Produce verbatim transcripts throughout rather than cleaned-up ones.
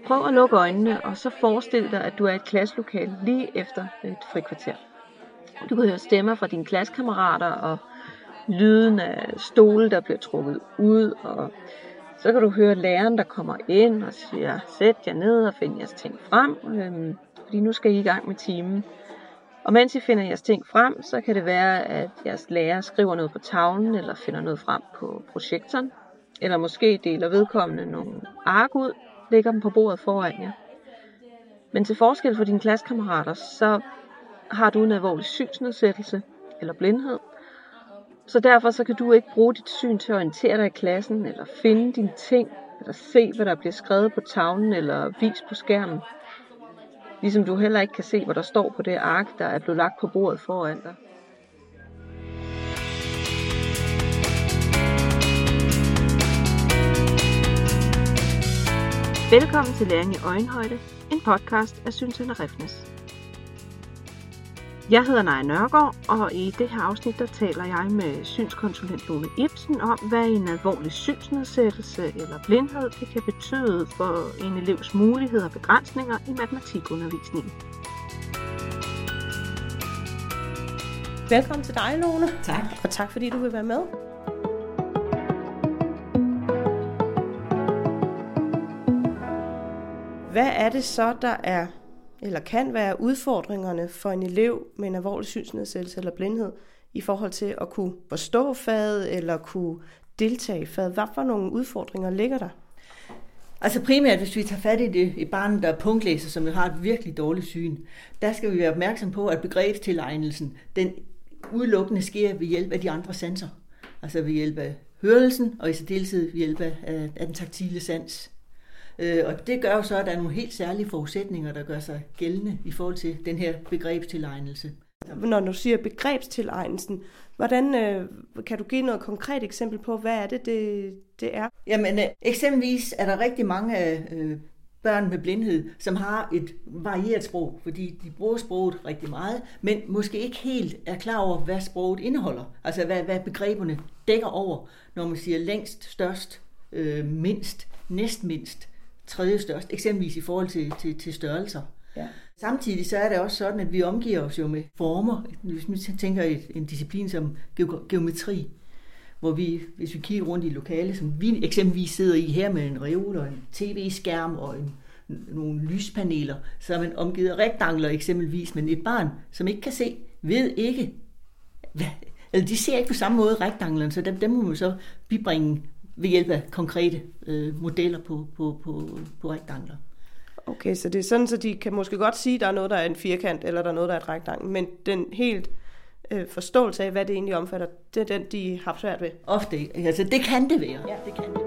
Prøv at lukke øjnene, og så forestil dig, at du er i et klasselokale lige efter et frikvarter. Du kan høre stemmer fra dine klassekammerater, og lyden af stole, der bliver trukket ud, og så kan du høre læreren, der kommer ind og siger, sæt jer ned og find jeres ting frem, øhm, fordi nu skal I i gang med timen. Og mens I finder jeres ting frem, så kan det være, at jeres lærer skriver noget på tavlen, eller finder noget frem på projektoren, eller måske deler vedkommende nogle ark ud, lægger dem på bordet foran jer. Men til forskel for dine klassekammerater, så har du en alvorlig synsnedsættelse eller blindhed. Så derfor så kan du ikke bruge dit syn til at orientere dig i klassen, eller finde dine ting, eller se, hvad der bliver skrevet på tavlen, eller vist på skærmen. Ligesom du heller ikke kan se, hvad der står på det ark, der er blevet lagt på bordet foran dig. Velkommen til Læring i Øjenhøjde, en podcast af Synscenter Refsnæs. Jeg hedder Naja Nørgaard, og i det her afsnit der taler jeg med synskonsulent Lone Ibsen om, hvad en alvorlig synsnedsættelse eller blindhed det kan betyde for en elevs muligheder og begrænsninger i matematikundervisningen. Velkommen til dig, Lone. Tak. Og tak fordi du vil være med. Hvad er det så, der er, eller kan være udfordringerne for en elev med en alvorlig synsnedsættelse eller blindhed, i forhold til at kunne forstå faget, eller kunne deltage i faget? Hvad for nogle udfordringer ligger der? Altså primært, hvis vi tager fat i det i barnet, der er punktlæser, som jo har et virkelig dårligt syn, der skal vi være opmærksom på, at begrebstilegnelsen, den udelukkende sker ved hjælp af de andre sanser. Altså ved hjælp af hørelsen, og i særdeleshed ved hjælp af, af den taktile sans. Og det gør jo så, at der er nogle helt særlige forudsætninger, der gør sig gældende i forhold til den her begrebstilegnelse. Når du siger begrebstilegnelsen, hvordan øh, kan du give noget konkret eksempel på, hvad er det, det, det er? Jamen eksempelvis er der rigtig mange af øh, børn med blindhed, som har et varieret sprog, fordi de bruger sproget rigtig meget, men måske ikke helt er klar over, hvad sproget indeholder. Altså hvad, hvad begreberne dækker over, når man siger længst, størst, øh, mindst, næstmindst, tredje størst, eksempelvis i forhold til, til, til størrelser. Ja. Samtidig så er det også sådan, at vi omgiver os jo med former. Hvis vi tænker i en disciplin som geometri, hvor vi, hvis vi kigger rundt i lokale, som vi eksempelvis sidder i her med en reol og en tv-skærm og en, nogle lyspaneler, så er man omgivet af rektangler eksempelvis, men et barn, som ikke kan se, ved ikke, hvad, eller de ser ikke på samme måde rektanglerne, så dem, dem må man så bibringe ved hjælp af konkrete øh, modeller på, på, på, på rektangler. Okay, så det er sådan, så de kan måske godt sige, at der er noget, der er en firkant, eller der er noget, der er et rektangel, men den helt øh, forståelse af, hvad det egentlig omfatter, det er den, de har svært ved. Ofte, altså det kan det være. Ja, det kan det.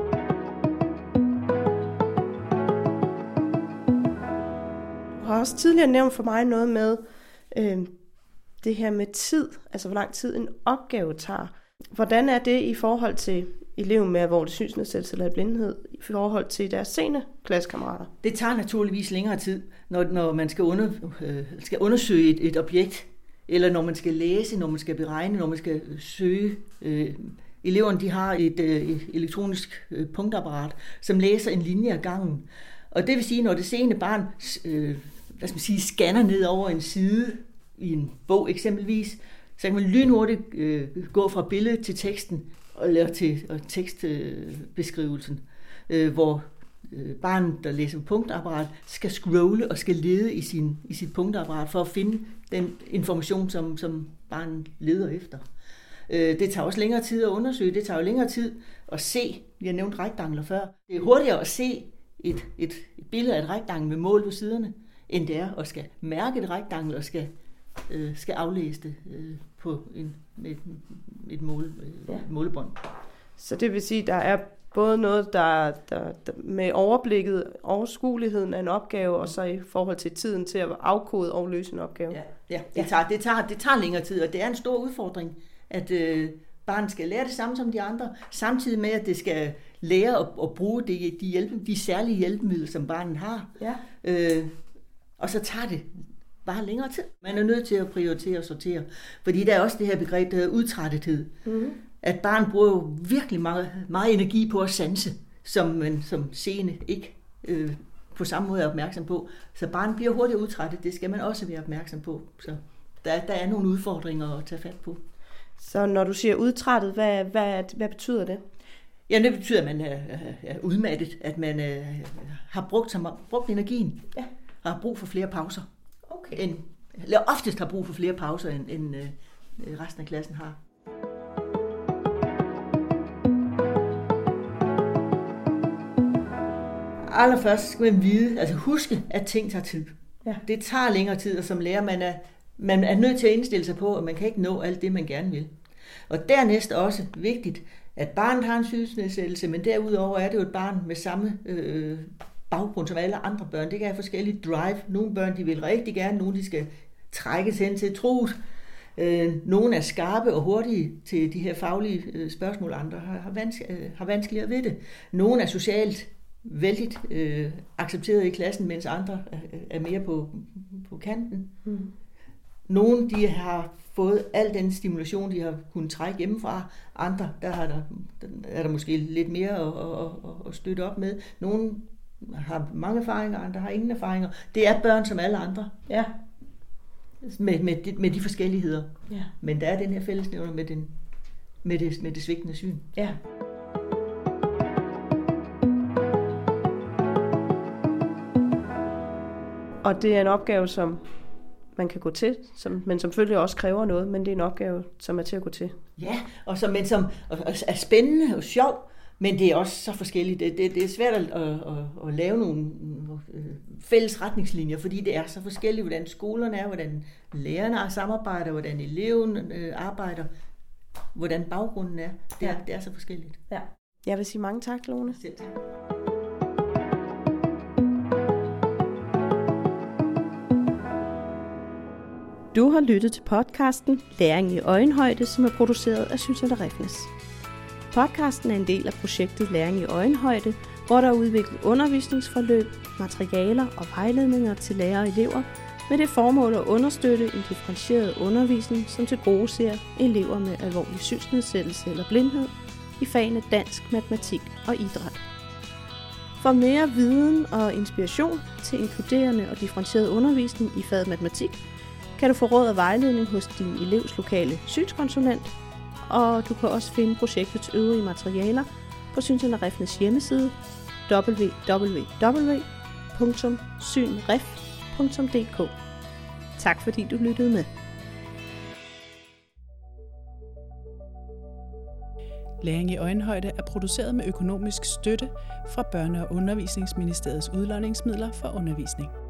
Du har også tidligere nævnt for mig noget med øh, det her med tid, altså hvor lang tid en opgave tager. Hvordan er det i forhold til eleven med alvorlig synsnedsættelse eller blindhed i forhold til deres seende klassekammerater? Det tager naturligvis længere tid, når, når man skal, under, øh, skal undersøge et, et objekt, eller når man skal læse, når man skal beregne, når man skal søge. Øh, eleverne de har et, øh, et elektronisk øh, punktapparat, som læser en linje ad gangen. Og det vil sige, når det seende barn øh, hvad skal man sige, scanner ned over en side i en bog eksempelvis, så kan man lynhurtigt øh, gå fra billedet til teksten, eller til og tekstbeskrivelsen, øh, hvor øh, barnet, der læser på punktapparat, skal scrolle og skal lede i, sin, i sit punktapparat for at finde den information, som, som barnet leder efter. Øh, det tager også længere tid at undersøge, det tager jo længere tid at se, vi har nævnt rektangler før. Det er hurtigere at se et, et, et billede af et rektangel med mål på siderne, end det er at skal mærke et rektangel og skal, øh, skal aflæse det øh, på en, et, et, mål, et ja. målebånd. Så det vil sige, at der er både noget, der, der, der med overblikket, overskueligheden af en opgave, og så i forhold til tiden til at afkode og løse en opgave. Ja, ja. Det, tager, det, tager, det tager længere tid, og det er en stor udfordring, at øh, barnet skal lære det samme som de andre, samtidig med, at det skal lære at, at bruge de, de, hjælpe, de særlige hjælpemidler, som barnet har. Ja. Øh, og så tager det bare længere tid. Man er nødt til at prioritere og sortere, fordi der er også det her begreb, der hedder udtrættethed. Mm-hmm. At barn bruger jo virkelig meget, meget energi på at sanse, som man som seende ikke øh, på samme måde er opmærksom på. Så barnet bliver hurtigt udtrættet, det skal man også være opmærksom på. Så der, der er nogle udfordringer at tage fat på. Så når du siger udtrættet, hvad, hvad, hvad betyder det? Ja, det betyder, at man er, er udmattet, at man øh, har brugt, som, brugt energien, ja. Har brug for flere pauser. Okay. End, eller oftest har brug for flere pauser, end, end øh, resten af klassen har. Allerførst skal man vide, altså huske, at ting tager tid. Ja. Det tager længere tid, og som lærer, man er, man er nødt til at indstille sig på, at man kan ikke nå alt det, man gerne vil. Og dernæst også vigtigt, at barnet har en synsnedsættelse, men derudover er det jo et barn med samme øh, baggrund som alle andre børn. Det kan have forskellige drive. Nogle børn, de vil rigtig gerne, nogle de skal trækkes hen til trus. Øh, nogle er skarpe og hurtige til de her faglige øh, spørgsmål, andre har, har, vanske, øh, har vanskeligere ved det. Nogle er socialt vældig øh, accepteret i klassen, mens andre er, er mere på, på kanten. Mm. Nogle de har fået al den stimulation, de har kunnet trække hjemmefra. Andre, der, har der, der er der måske lidt mere at, at, at støtte op med. Nogle har mange erfaringer, andre har ingen erfaringer. Det er børn som alle andre. Ja. Med, med, de, med de forskelligheder. Ja. Men der er den her fællesnævner med, den, med, det, med det svigtende syn. Ja. Og det er en opgave, som man kan gå til, som, men som selvfølgelig også kræver noget, men det er en opgave, som er til at gå til. Ja, og som, men som er spændende og sjov, men det er også så forskelligt. Det, det, det er svært at, at, at, at lave nogle fælles retningslinjer, fordi det er så forskelligt, hvordan skolerne er, hvordan lærerne samarbejder, hvordan eleven arbejder, hvordan baggrunden er. Det er, ja. det er så forskelligt. Ja. Jeg vil sige mange tak, Lone. Selv tak. Du har lyttet til podcasten Læring i øjenhøjde, som er produceret af Synscenter Refnes. Podcasten er en del af projektet Læring i øjenhøjde, hvor der er udviklet undervisningsforløb, materialer og vejledninger til lærere og elever, med det formål at understøtte en differentieret undervisning, som tilgodeser elever med alvorlig synsnedsættelse eller blindhed i fagene dansk, matematik og idræt. For mere viden og inspiration til inkluderende og differentieret undervisning i faget matematik, kan du få råd og vejledning hos din elevs lokale synskonsulent, og du kan også finde projektets øvrige materialer på Synscenter Refnes hjemmeside w w w punktum synref punktum d k. Tak fordi du lyttede med. Læring i øjenhøjde er produceret med økonomisk støtte fra Børne- og Undervisningsministeriets udlodningsmidler for undervisning.